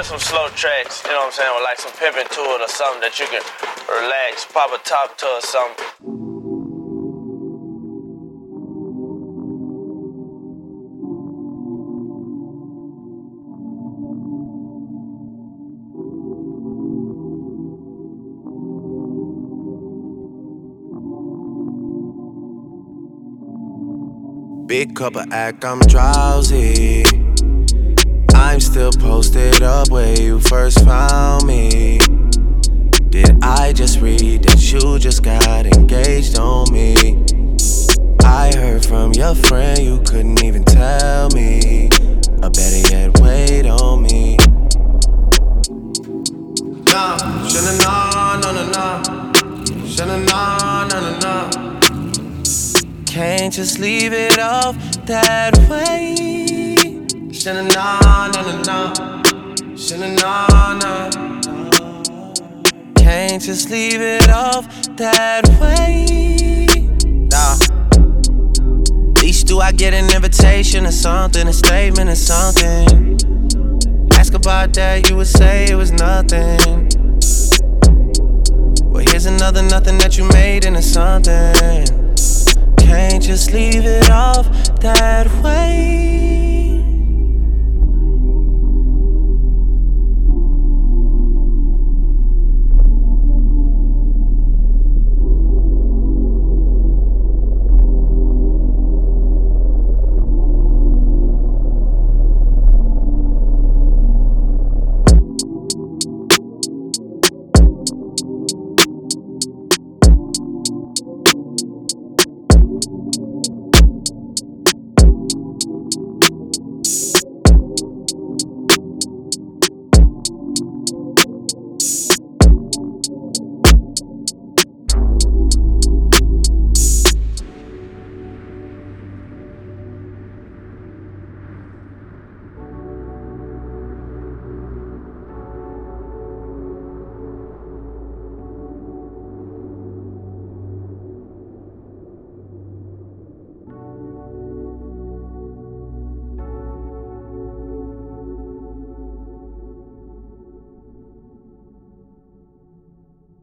just some slow tracks, you know what I'm saying, with like some pimping to it or something that you can relax, pop a top to or something. Big cup of act, I'm drowsy. I'm still posted up where you first found me. Did I just read that you just got engaged on me? I heard from your friend you couldn't even tell me. Or better yet, wait on me. Nah, should've known, no. Should've known, no. Can't just leave it off that way. Should've known, no. Should've known, no. Can't just leave it off that way. Nah. At least do I get an invitation or something, a statement or something. Ask about that, you would say it was nothing. Well, here's another nothing that you made into something. Can't just leave it off that way.